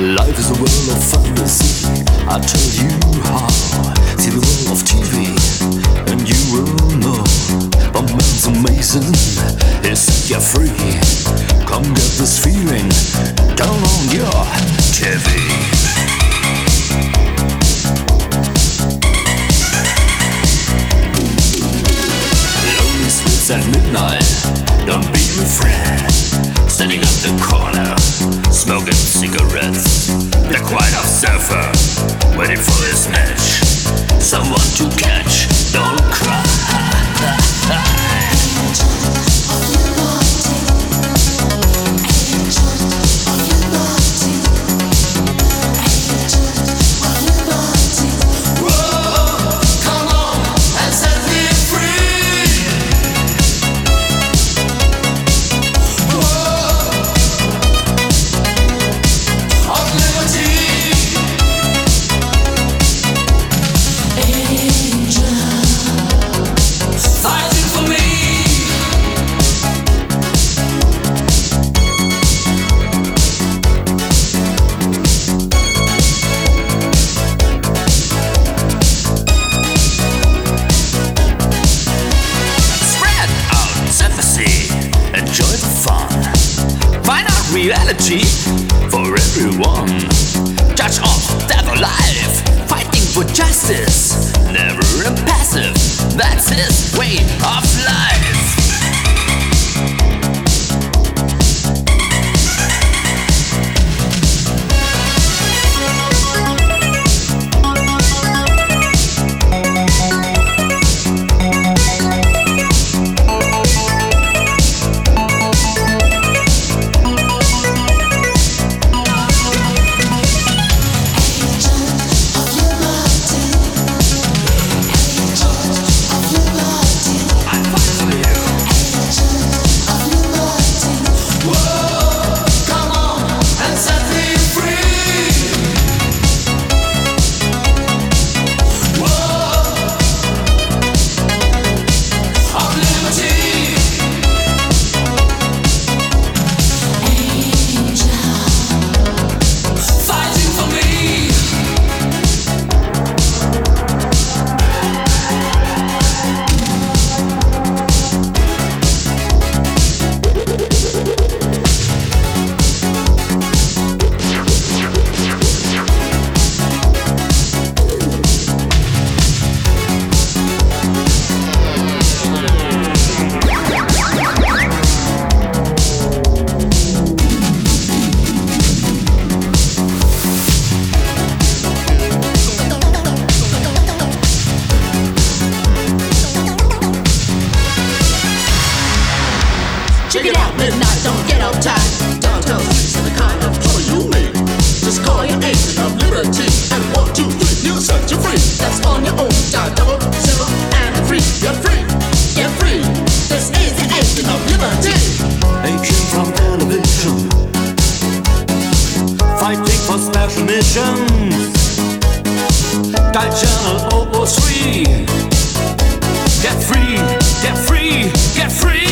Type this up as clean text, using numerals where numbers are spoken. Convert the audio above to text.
Life is a world of fantasy. I tell you how. See the world of TV, and you will know. But man's amazing. He set you free. Come get this feeling. Turn on your TV. Lonely streets at midnight. Don't be afraid. Standing at the corner, smoking cigarettes. The quiet observer, waiting for his match. Someone to catch, don't cry. Reality for everyone. Judge of devil life, fighting for justice. Never impassive, that's his way of life. Check it out, midnight, don't get uptight. Downtown streets are the kind of color you need. Just call your agent of liberty and 1, 2, 3, you'll set you free. That's on your own. Dial 000 and free. You're free. You're free. This is the agent of liberty. Agent from television, fighting for special missions. Dial channel 003. Get free. Get free. Get free.